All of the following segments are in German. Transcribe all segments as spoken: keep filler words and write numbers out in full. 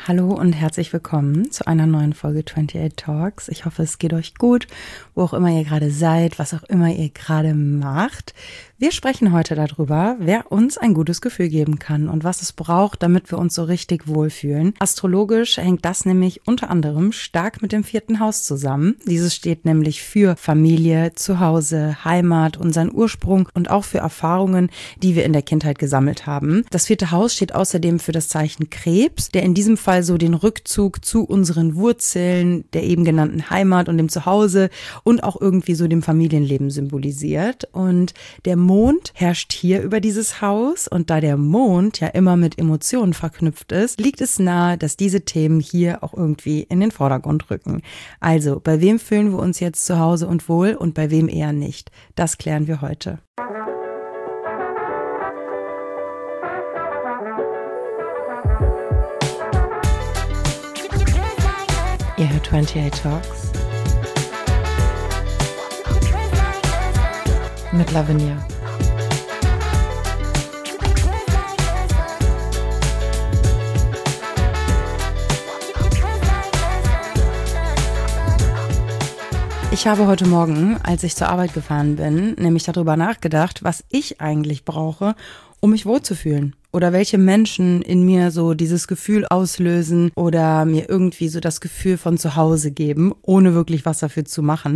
Hallo und herzlich willkommen zu einer neuen Folge achtundvierzig Talks. Ich hoffe, es geht euch gut, wo auch immer ihr gerade seid, was auch immer ihr gerade macht. Wir sprechen heute darüber, wer uns ein gutes Gefühl geben kann und was es braucht, damit wir uns so richtig wohlfühlen. Astrologisch hängt das nämlich unter anderem stark mit dem vierten Haus zusammen. Dieses steht nämlich für Familie, Zuhause, Heimat, unseren Ursprung und auch für Erfahrungen, die wir in der Kindheit gesammelt haben. Das vierte Haus steht außerdem für das Zeichen Krebs, der in diesem Fall so den Rückzug zu unseren Wurzeln, der eben genannten Heimat und dem Zuhause und auch irgendwie so dem Familienleben symbolisiert. Und der Mond herrscht hier über dieses Haus, und da der Mond ja immer mit Emotionen verknüpft ist, liegt es nahe, dass diese Themen hier auch irgendwie in den Vordergrund rücken. Also, bei wem fühlen wir uns jetzt zu Hause und wohl und bei wem eher nicht? Das klären wir heute. Ihr hört achtundvierzig Talks mit Lavinia. Ich habe heute Morgen, als ich zur Arbeit gefahren bin, nämlich darüber nachgedacht, was ich eigentlich brauche, um mich wohlzufühlen. Oder welche Menschen in mir so dieses Gefühl auslösen oder mir irgendwie so das Gefühl von zu Hause geben, ohne wirklich was dafür zu machen.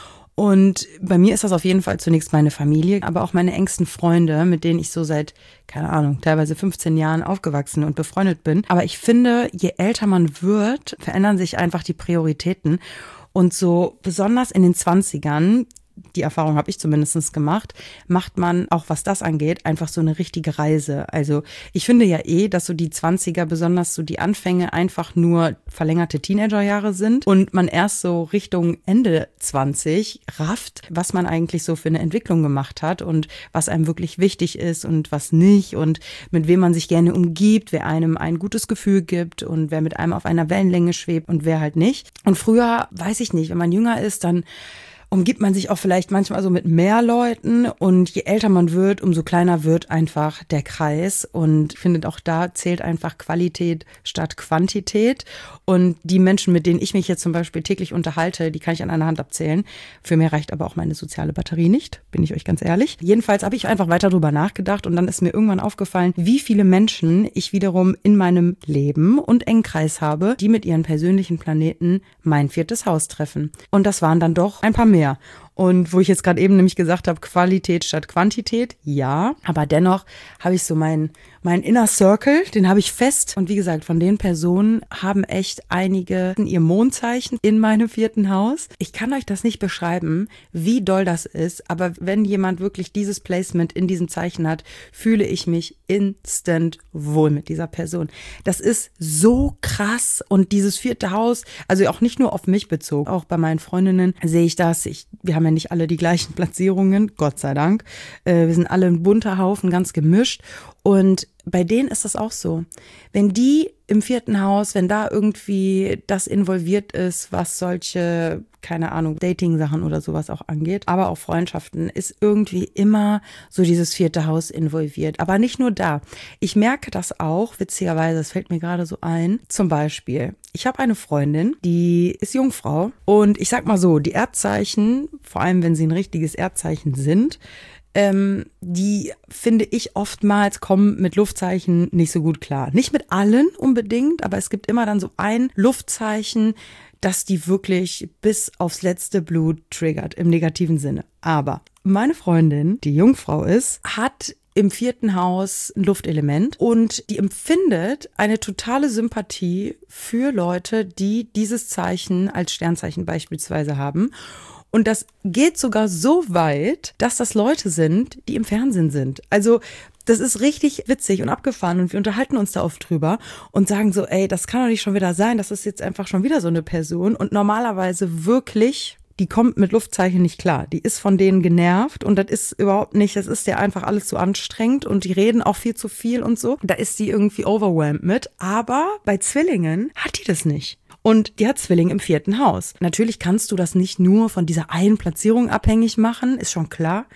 Und bei mir ist das auf jeden Fall zunächst meine Familie, aber auch meine engsten Freunde, mit denen ich so seit, keine Ahnung, teilweise fünfzehn Jahren aufgewachsen und befreundet bin. Aber ich finde, je älter man wird, verändern sich einfach die Prioritäten. Und so besonders in den Zwanzigern, die Erfahrung habe ich zumindest gemacht, macht man, auch was das angeht, einfach so eine richtige Reise. Also ich finde ja eh, dass so die Zwanziger, besonders so die Anfänge, einfach nur verlängerte Teenagerjahre sind und man erst so Richtung Ende zwanzig rafft, was man eigentlich so für eine Entwicklung gemacht hat und was einem wirklich wichtig ist und was nicht und mit wem man sich gerne umgibt, wer einem ein gutes Gefühl gibt und wer mit einem auf einer Wellenlänge schwebt und wer halt nicht. Und früher, weiß ich nicht, wenn man jünger ist, dann umgibt man sich auch vielleicht manchmal so mit mehr Leuten, und je älter man wird, umso kleiner wird einfach der Kreis, und ich finde, auch da zählt einfach Qualität statt Quantität, und die Menschen, mit denen ich mich jetzt zum Beispiel täglich unterhalte, die kann ich an einer Hand abzählen. Für mehr reicht aber auch meine soziale Batterie nicht, bin ich euch ganz ehrlich. Jedenfalls habe ich einfach weiter drüber nachgedacht, und dann ist mir irgendwann aufgefallen, wie viele Menschen ich wiederum in meinem Leben und engen Kreis habe, die mit ihren persönlichen Planeten mein viertes Haus treffen. Und das waren dann doch ein paar mehr. Mehr. Und wo ich jetzt gerade eben nämlich gesagt habe, Qualität statt Quantität, ja, aber dennoch habe ich so meinen mein Inner Circle, den habe ich fest. Und wie gesagt, von den Personen haben echt einige ihr Mondzeichen in meinem vierten Haus. Ich kann euch das nicht beschreiben, wie doll das ist, aber wenn jemand wirklich dieses Placement in diesem Zeichen hat, fühle ich mich instant wohl mit dieser Person. Das ist so krass, und dieses vierte Haus, also auch nicht nur auf mich bezogen, auch bei meinen Freundinnen sehe ich das. Ich, wir haben ja nicht alle die gleichen Platzierungen, Gott sei Dank. Äh, wir sind alle ein bunter Haufen, ganz gemischt. Und bei denen ist das auch so. Wenn die im vierten Haus, wenn da irgendwie das involviert ist, was solche, keine Ahnung, Dating-Sachen oder sowas auch angeht, aber auch Freundschaften, ist irgendwie immer so dieses vierte Haus involviert. Aber nicht nur da. Ich merke das auch, witzigerweise, das fällt mir gerade so ein. Zum Beispiel, ich habe eine Freundin, die ist Jungfrau, und ich sag mal so, die Erdzeichen, vor allem wenn sie ein richtiges Erdzeichen sind, Ähm, die, finde ich, oftmals kommen mit Luftzeichen nicht so gut klar. Nicht mit allen unbedingt, aber es gibt immer dann so ein Luftzeichen, das die wirklich bis aufs letzte Blut triggert, im negativen Sinne. Aber meine Freundin, die Jungfrau ist, hat im vierten Haus ein Luftelement, und die empfindet eine totale Sympathie für Leute, die dieses Zeichen als Sternzeichen beispielsweise haben. Und das geht sogar so weit, dass das Leute sind, die im Fernsehen sind. Also das ist richtig witzig und abgefahren, und wir unterhalten uns da oft drüber und sagen so, ey, das kann doch nicht schon wieder sein, das ist jetzt einfach schon wieder so eine Person. Und normalerweise wirklich, die kommt mit Luftzeichen nicht klar. Die ist von denen genervt, und das ist überhaupt nicht, das ist ja einfach alles zu anstrengend, und die reden auch viel zu viel und so. Da ist die irgendwie overwhelmed mit. Aber bei Zwillingen hat die das nicht. Und die hat Zwilling im vierten Haus. Natürlich kannst du das nicht nur von dieser einen Platzierung abhängig machen, ist schon klar.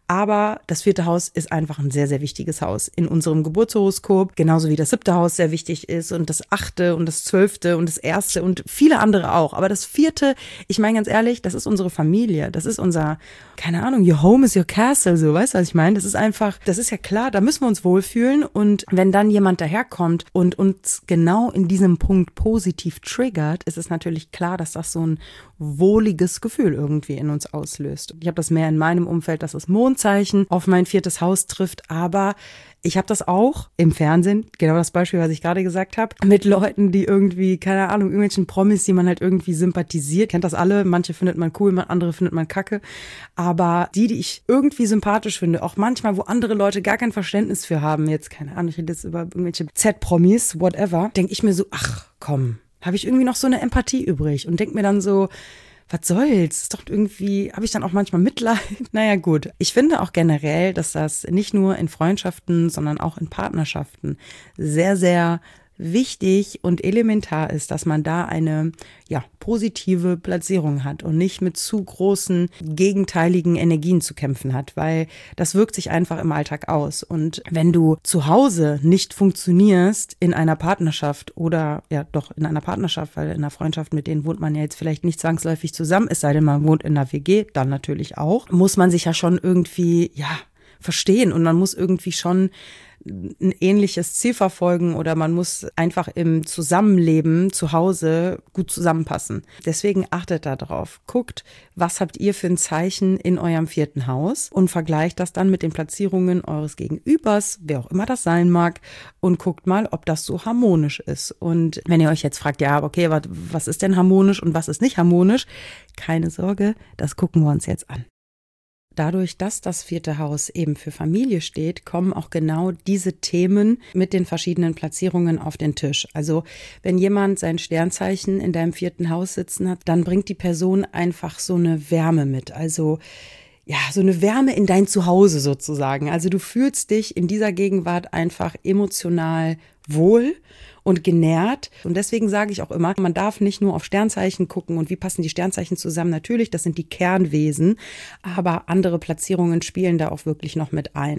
Aber das vierte Haus ist einfach ein sehr, sehr wichtiges Haus in unserem Geburtshoroskop, genauso wie das siebte Haus sehr wichtig ist und das achte und das zwölfte und das erste und viele andere auch. Aber das vierte, ich meine ganz ehrlich, das ist unsere Familie, das ist unser, keine Ahnung, your home is your castle, so, weißt du, was ich meine? Das ist einfach, das ist ja klar, da müssen wir uns wohlfühlen und wenn dann jemand daherkommt und uns genau in diesem Punkt positiv triggert, ist es natürlich klar, dass das so ein wohliges Gefühl irgendwie in uns auslöst. Ich habe das mehr in meinem Umfeld, dass das Mondzeichen auf mein viertes Haus trifft, aber ich habe das auch im Fernsehen, genau das Beispiel, was ich gerade gesagt habe, mit Leuten, die irgendwie, keine Ahnung, irgendwelchen Promis, die man halt irgendwie sympathisiert, kennt das alle, manche findet man cool, andere findet man kacke, aber die, die ich irgendwie sympathisch finde, auch manchmal, wo andere Leute gar kein Verständnis für haben, jetzt, keine Ahnung, ich rede jetzt über irgendwelche Z-Promis, whatever, denke ich mir so, ach komm, habe ich irgendwie noch so eine Empathie übrig und denke mir dann so, was soll's? Ist doch irgendwie, habe ich dann auch manchmal Mitleid? Naja, gut. Ich finde auch generell, dass das nicht nur in Freundschaften, sondern auch in Partnerschaften sehr, sehr wichtig und elementar ist, dass man da eine ja positive Platzierung hat und nicht mit zu großen gegenteiligen Energien zu kämpfen hat, weil das wirkt sich einfach im Alltag aus. Und wenn du zu Hause nicht funktionierst in einer Partnerschaft oder ja doch in einer Partnerschaft, weil in einer Freundschaft mit denen wohnt man ja jetzt vielleicht nicht zwangsläufig zusammen, es sei denn, man wohnt in einer W G, dann natürlich auch, muss man sich ja schon irgendwie ja verstehen und man muss irgendwie schon ein ähnliches Ziel verfolgen oder man muss einfach im Zusammenleben zu Hause gut zusammenpassen. Deswegen achtet da drauf. Guckt, was habt ihr für ein Zeichen in eurem vierten Haus und vergleicht das dann mit den Platzierungen eures Gegenübers, wer auch immer das sein mag, und guckt mal, ob das so harmonisch ist. Und wenn ihr euch jetzt fragt, ja, okay, was, was ist denn harmonisch und was ist nicht harmonisch? Keine Sorge, das gucken wir uns jetzt an. Dadurch, dass das vierte Haus eben für Familie steht, kommen auch genau diese Themen mit den verschiedenen Platzierungen auf den Tisch. Also wenn jemand sein Sternzeichen in deinem vierten Haus sitzen hat, dann bringt die Person einfach so eine Wärme mit. Also ja, so eine Wärme in dein Zuhause sozusagen. Also du fühlst dich in dieser Gegenwart einfach emotional wohl und genährt. Und deswegen sage ich auch immer, man darf nicht nur auf Sternzeichen gucken und wie passen die Sternzeichen zusammen. Natürlich, das sind die Kernwesen, aber andere Platzierungen spielen da auch wirklich noch mit ein.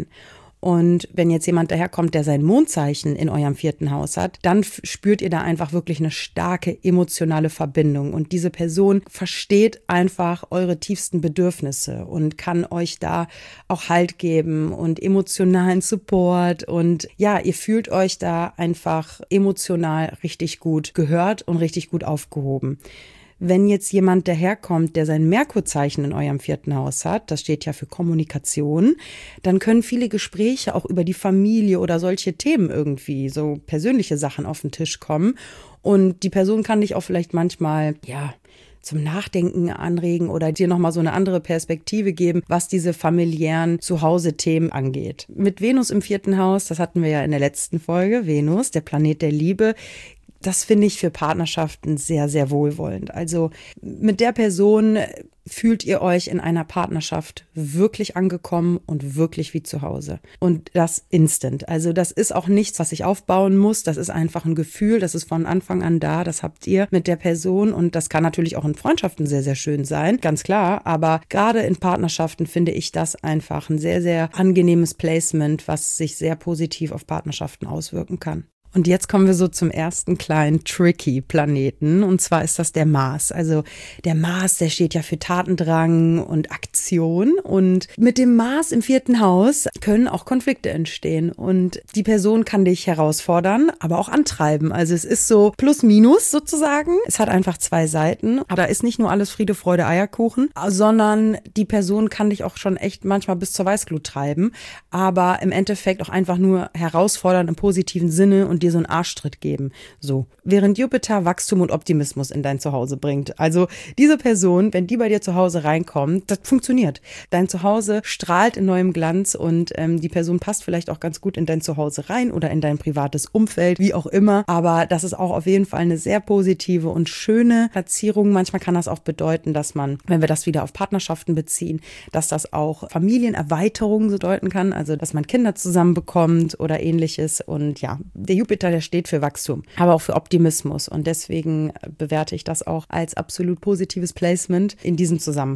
Und wenn jetzt jemand daherkommt, der sein Mondzeichen in eurem vierten Haus hat, dann spürt ihr da einfach wirklich eine starke emotionale Verbindung. Und diese Person versteht einfach eure tiefsten Bedürfnisse und kann euch da auch Halt geben und emotionalen Support. Und ja, ihr fühlt euch da einfach emotional richtig gut gehört und richtig gut aufgehoben. Wenn jetzt jemand daherkommt, der sein Merkurzeichen in eurem vierten Haus hat, das steht ja für Kommunikation, dann können viele Gespräche auch über die Familie oder solche Themen irgendwie, so persönliche Sachen auf den Tisch kommen. Und die Person kann dich auch vielleicht manchmal, ja, zum Nachdenken anregen oder dir nochmal so eine andere Perspektive geben, was diese familiären Zuhause-Themen angeht. Mit Venus im vierten Haus, das hatten wir ja in der letzten Folge, Venus, der Planet der Liebe, das finde ich für Partnerschaften sehr, sehr wohlwollend. Also mit der Person fühlt ihr euch in einer Partnerschaft wirklich angekommen und wirklich wie zu Hause. Und das instant. Also das ist auch nichts, was ich aufbauen muss. Das ist einfach ein Gefühl, das ist von Anfang an da. Das habt ihr mit der Person und das kann natürlich auch in Freundschaften sehr, sehr schön sein. Ganz klar. Aber gerade in Partnerschaften finde ich das einfach ein sehr, sehr angenehmes Placement, was sich sehr positiv auf Partnerschaften auswirken kann. Und jetzt kommen wir so zum ersten kleinen tricky Planeten und zwar ist das der Mars. Also der Mars, der steht ja für Tatendrang und Aktion und mit dem Mars im vierten Haus können auch Konflikte entstehen und die Person kann dich herausfordern, aber auch antreiben. Also es ist so plus minus sozusagen. Es hat einfach zwei Seiten. Da ist nicht nur alles Friede, Freude, Eierkuchen, sondern die Person kann dich auch schon echt manchmal bis zur Weißglut treiben, aber im Endeffekt auch einfach nur herausfordern im positiven Sinne und dir so einen Arschtritt geben. So. Während Jupiter Wachstum und Optimismus in dein Zuhause bringt. Also diese Person, wenn die bei dir zu Hause reinkommt, das funktioniert. Dein Zuhause strahlt in neuem Glanz und ähm, die Person passt vielleicht auch ganz gut in dein Zuhause rein oder in dein privates Umfeld, wie auch immer. Aber das ist auch auf jeden Fall eine sehr positive und schöne Platzierung. Manchmal kann das auch bedeuten, dass man, wenn wir das wieder auf Partnerschaften beziehen, dass das auch Familienerweiterungen bedeuten kann. Also, dass man Kinder zusammenbekommt oder ähnliches. Und ja, der Jupiter, der steht für Wachstum, aber auch für Optimismus. Und deswegen bewerte ich das auch als absolut positives Placement in diesem Zusammenhang.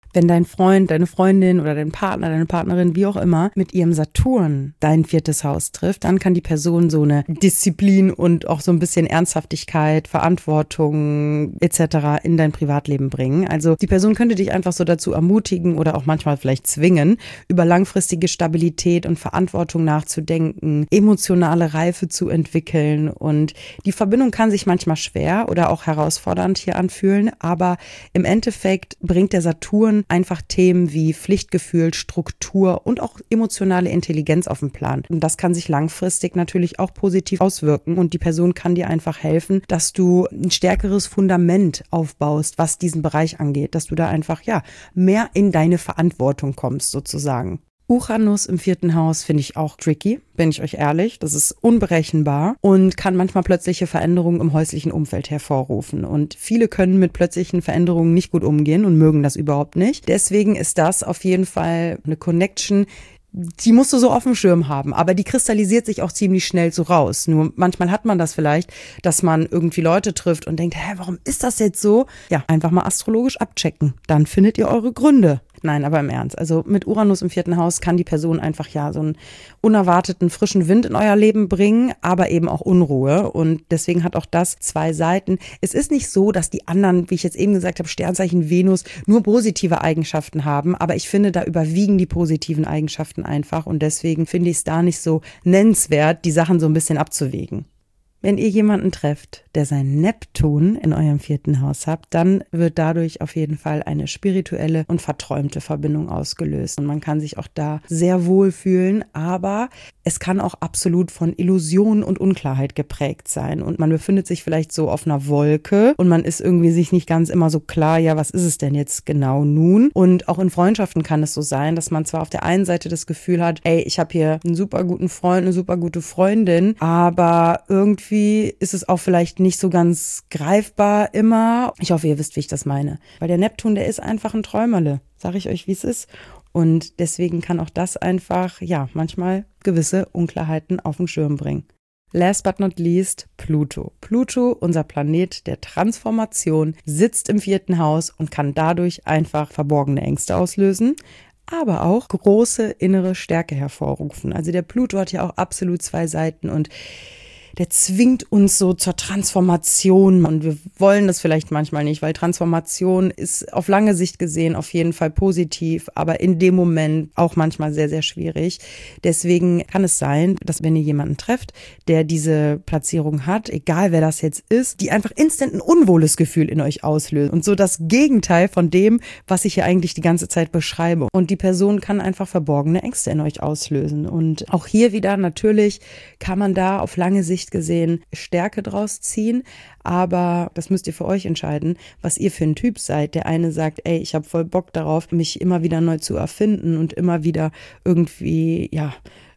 Wenn dein Freund, deine Freundin oder dein Partner, deine Partnerin, wie auch immer, mit ihrem Saturn dein viertes Haus trifft, dann kann die Person so eine Disziplin und auch so ein bisschen Ernsthaftigkeit, Verantwortung et cetera in dein Privatleben bringen. Also die Person könnte dich einfach so dazu ermutigen oder auch manchmal vielleicht zwingen, über langfristige Stabilität und Verantwortung nachzudenken, emotionale Reife zu entwickeln, und die Verbindung kann sich manchmal schwer oder auch herausfordernd hier anfühlen, aber im Endeffekt bringt der Saturn einfach Themen wie Pflichtgefühl, Struktur und auch emotionale Intelligenz auf den Plan. Und das kann sich langfristig natürlich auch positiv auswirken, und die Person kann dir einfach helfen, dass du ein stärkeres Fundament aufbaust, was diesen Bereich angeht, dass du da einfach ja mehr in deine Verantwortung kommst sozusagen. Uranus im vierten Haus finde ich auch tricky, bin ich euch ehrlich. Das ist unberechenbar und kann manchmal plötzliche Veränderungen im häuslichen Umfeld hervorrufen. Und viele können mit plötzlichen Veränderungen nicht gut umgehen und mögen das überhaupt nicht. Deswegen ist das auf jeden Fall eine Connection, die musst du so auf dem Schirm haben, aber die kristallisiert sich auch ziemlich schnell so raus. Nur manchmal hat man das vielleicht, dass man irgendwie Leute trifft und denkt, hä, warum ist das jetzt so? Ja, einfach mal astrologisch abchecken. Dann findet ihr eure Gründe. Nein, aber im Ernst. Also mit Uranus im vierten Haus kann die Person einfach ja so einen unerwarteten frischen Wind in euer Leben bringen, aber eben auch Unruhe. Und deswegen hat auch das zwei Seiten. Es ist nicht so, dass die anderen, wie ich jetzt eben gesagt habe, Sternzeichen Venus nur positive Eigenschaften haben. Aber ich finde, da überwiegen die positiven Eigenschaften einfach. Und deswegen finde ich es da nicht so nennenswert, die Sachen so ein bisschen abzuwägen. Wenn ihr jemanden trefft, der seinen Neptun in eurem vierten Haus habt, dann wird dadurch auf jeden Fall eine spirituelle und verträumte Verbindung ausgelöst. Und man kann sich auch da sehr wohl fühlen, aber es kann auch absolut von Illusionen und Unklarheit geprägt sein. Und man befindet sich vielleicht so auf einer Wolke und man ist irgendwie sich nicht ganz immer so klar, ja, was ist es denn jetzt genau nun? Und auch in Freundschaften kann es so sein, dass man zwar auf der einen Seite das Gefühl hat, ey, ich habe hier einen super guten Freund, eine super gute Freundin, aber irgendwie Irgendwie ist es auch vielleicht nicht so ganz greifbar immer. Ich hoffe, ihr wisst, wie ich das meine. Weil der Neptun, der ist einfach ein Träumerle. Sage ich euch, wie es ist. Und deswegen kann auch das einfach, ja, manchmal gewisse Unklarheiten auf den Schirm bringen. Last but not least, Pluto. Pluto, unser Planet der Transformation, sitzt im vierten Haus und kann dadurch einfach verborgene Ängste auslösen, aber auch große innere Stärke hervorrufen. Also der Pluto hat ja auch absolut zwei Seiten und der zwingt uns so zur Transformation, und wir wollen das vielleicht manchmal nicht, weil Transformation ist auf lange Sicht gesehen auf jeden Fall positiv, aber in dem Moment auch manchmal sehr, sehr schwierig. Deswegen kann es sein, dass wenn ihr jemanden trefft, der diese Platzierung hat, egal wer das jetzt ist, die einfach instant ein unwohles Gefühl in euch auslöst und so das Gegenteil von dem, was ich hier eigentlich die ganze Zeit beschreibe. Und die Person kann einfach verborgene Ängste in euch auslösen. Und auch hier wieder natürlich kann man da auf lange Sicht gesehen Stärke draus ziehen, aber das müsst ihr für euch entscheiden, was ihr für ein Typ seid. Der eine sagt, ey, ich habe voll Bock darauf, mich immer wieder neu zu erfinden und immer wieder irgendwie, ja,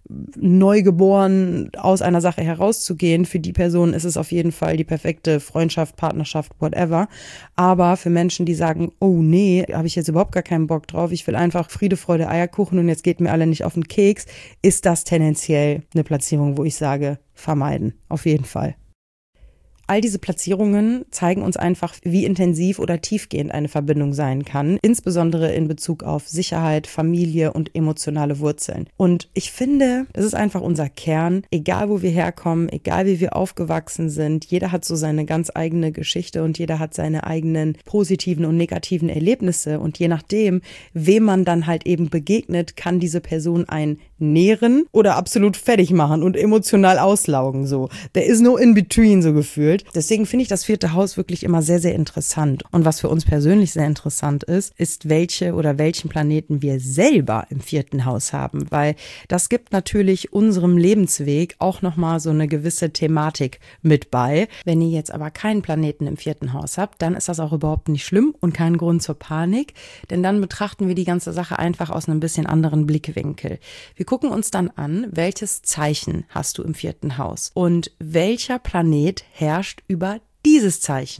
neugeboren aus einer Sache herauszugehen. Für die Person ist es auf jeden Fall die perfekte Freundschaft, Partnerschaft, whatever. Aber für Menschen, die sagen, oh nee, habe ich jetzt überhaupt gar keinen Bock drauf, ich will einfach Friede, Freude, Eierkuchen und jetzt geht mir alle nicht auf den Keks, ist das tendenziell eine Platzierung, wo ich sage, vermeiden. Auf jeden Fall. All diese Platzierungen zeigen uns einfach, wie intensiv oder tiefgehend eine Verbindung sein kann, insbesondere in Bezug auf Sicherheit, Familie und emotionale Wurzeln. Und ich finde, das ist einfach unser Kern, egal wo wir herkommen, egal wie wir aufgewachsen sind, jeder hat so seine ganz eigene Geschichte und jeder hat seine eigenen positiven und negativen Erlebnisse, und je nachdem, wem man dann halt eben begegnet, kann diese Person einen nähren oder absolut fertig machen und emotional auslaugen, so. There is no in between, so gefühlt. Deswegen finde ich das vierte Haus wirklich immer sehr, sehr interessant. Und was für uns persönlich sehr interessant ist, ist, welche oder welchen Planeten wir selber im vierten Haus haben, weil das gibt natürlich unserem Lebensweg auch nochmal so eine gewisse Thematik mit bei. Wenn ihr jetzt aber keinen Planeten im vierten Haus habt, dann ist das auch überhaupt nicht schlimm und kein Grund zur Panik, denn dann betrachten wir die ganze Sache einfach aus einem bisschen anderen Blickwinkel. Wir gucken uns dann an, welches Zeichen hast du im vierten Haus und welcher Planet herrscht über dieses Zeichen.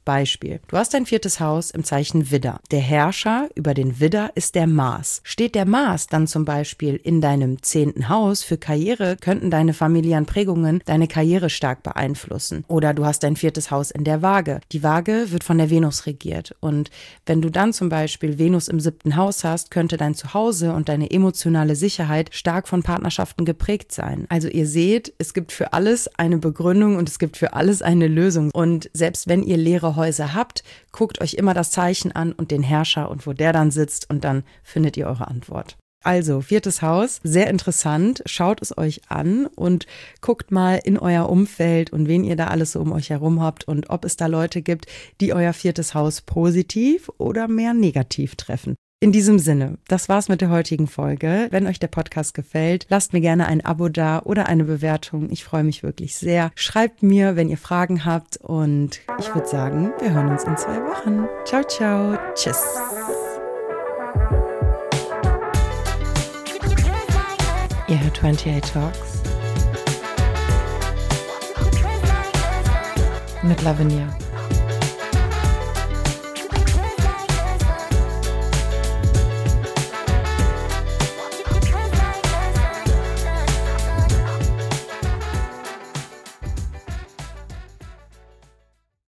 Beispiel, du hast dein viertes Haus im Zeichen Widder. Der Herrscher über den Widder ist der Mars. Steht der Mars dann zum Beispiel in deinem zehnten Haus für Karriere, könnten deine familiären Prägungen deine Karriere stark beeinflussen. Oder du hast dein viertes Haus in der Waage. Die Waage wird von der Venus regiert. Und wenn du dann zum Beispiel Venus im siebten Haus hast, könnte dein Zuhause und deine emotionale Sicherheit stark von Partnerschaften geprägt sein. Also ihr seht, es gibt für alles eine Begründung und es gibt für alles eine Lösung. Und selbst wenn ihr leere Häuser habt, guckt euch immer das Zeichen an und den Herrscher und wo der dann sitzt und dann findet ihr eure Antwort. Also, viertes Haus, sehr interessant. Schaut es euch an und guckt mal in euer Umfeld und wen ihr da alles so um euch herum habt und ob es da Leute gibt, die euer viertes Haus positiv oder mehr negativ treffen. In diesem Sinne, das war's mit der heutigen Folge. Wenn euch der Podcast gefällt, lasst mir gerne ein Abo da oder eine Bewertung. Ich freue mich wirklich sehr. Schreibt mir, wenn ihr Fragen habt und ich würde sagen, wir hören uns in zwei Wochen. Ciao, ciao. Tschüss. Ihr hört achtundachtzig Talks mit Lavinia.